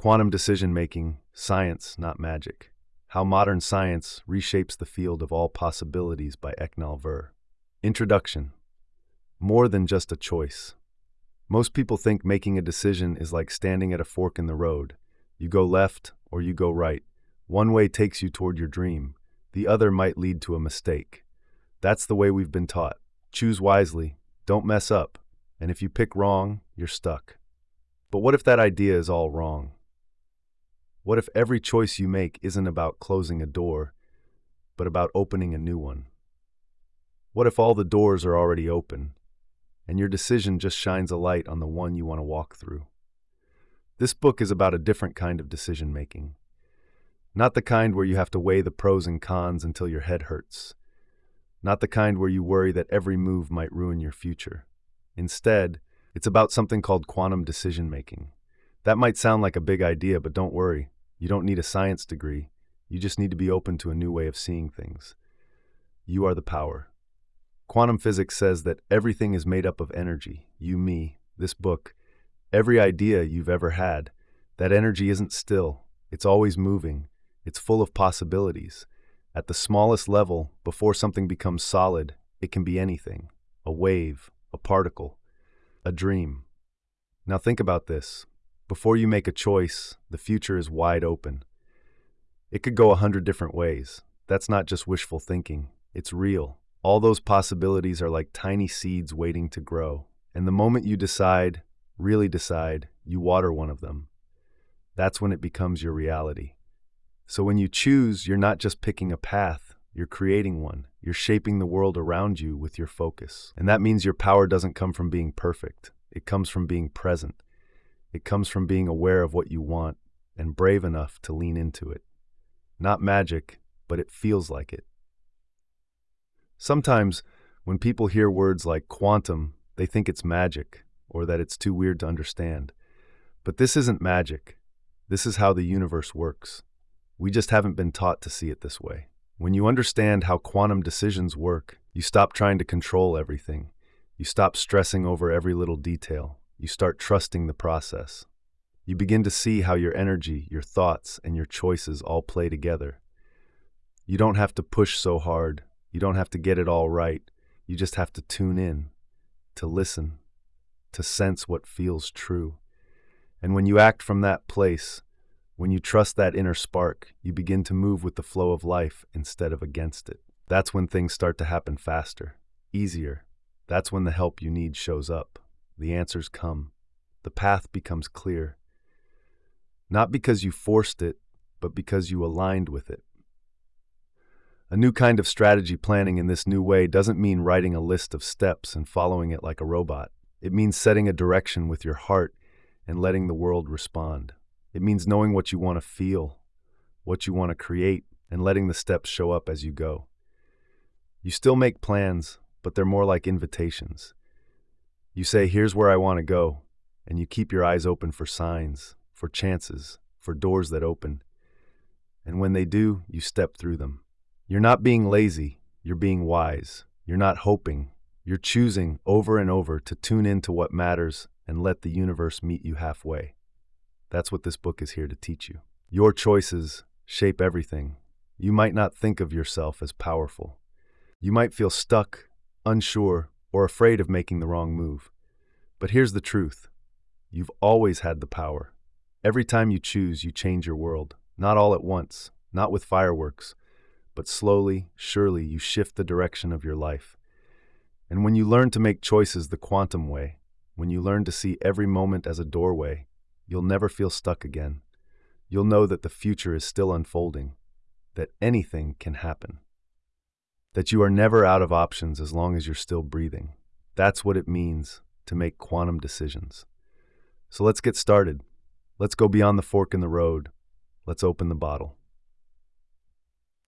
Quantum decision-making, science, not magic. How modern science reshapes the field of all possibilities by Eknal Ver. Introduction. More than just a choice. Most people think making a decision is like standing at a fork in the road. You go left or you go right. One way takes you toward your dream. The other might lead to a mistake. That's the way we've been taught. Choose wisely, don't mess up, and if you pick wrong, you're stuck. But what if that idea is all wrong? What if every choice you make isn't about closing a door, but about opening a new one? What if all the doors are already open, and your decision just shines a light on the one you want to walk through? This book is about a different kind of decision-making. Not the kind where you have to weigh the pros and cons until your head hurts. Not the kind where you worry that every move might ruin your future. Instead, it's about something called quantum decision-making. That might sound like a big idea, but don't worry. You don't need a science degree. You just need to be open to a new way of seeing things. You are the power. Quantum physics says that everything is made up of energy. You, me, this book, every idea you've ever had. That energy isn't still. It's always moving. It's full of possibilities. At the smallest level, before something becomes solid, it can be anything. A wave, a particle, a dream. Now think about this. Before you make a choice, the future is wide open. It could go 100 different ways. That's not just wishful thinking. It's real. All those possibilities are like tiny seeds waiting to grow. And the moment you decide, really decide, you water one of them. That's when it becomes your reality. So when you choose, you're not just picking a path, you're creating one. You're shaping the world around you with your focus. And that means your power doesn't come from being perfect. It comes from being present. It comes from being aware of what you want and brave enough to lean into it. Not magic, but it feels like it. Sometimes, when people hear words like quantum, they think it's magic or that it's too weird to understand. But this isn't magic. This is how the universe works. We just haven't been taught to see it this way. When you understand how quantum decisions work, you stop trying to control everything. You stop stressing over every little detail. You start trusting the process. You begin to see how your energy, your thoughts, and your choices all play together. You don't have to push so hard. You don't have to get it all right. You just have to tune in, to listen, to sense what feels true. And when you act from that place, when you trust that inner spark, you begin to move with the flow of life instead of against it. That's when things start to happen faster, easier. That's when the help you need shows up. The answers come. The path becomes clear. Not because you forced it, but because you aligned with it. A new kind of strategy planning in this new way doesn't mean writing a list of steps and following it like a robot. It means setting a direction with your heart and letting the world respond. It means knowing what you want to feel, what you want to create, and letting the steps show up as you go. You still make plans, but they're more like invitations. You say, here's where I want to go, and you keep your eyes open for signs, for chances, for doors that open. And when they do, you step through them. You're not being lazy, you're being wise. You're not hoping, you're choosing over and over to tune into what matters and let the universe meet you halfway. That's what this book is here to teach you. Your choices shape everything. You might not think of yourself as powerful. You might feel stuck, unsure, or afraid of making the wrong move. But here's the truth. You've always had the power. Every time you choose, you change your world. Not all at once, not with fireworks, but slowly, surely, you shift the direction of your life. And when you learn to make choices the quantum way, when you learn to see every moment as a doorway, you'll never feel stuck again. You'll know that the future is still unfolding, that anything can happen, that you are never out of options as long as you're still breathing. That's what it means to make quantum decisions. So let's get started. Let's go beyond the fork in the road. Let's open the bottle.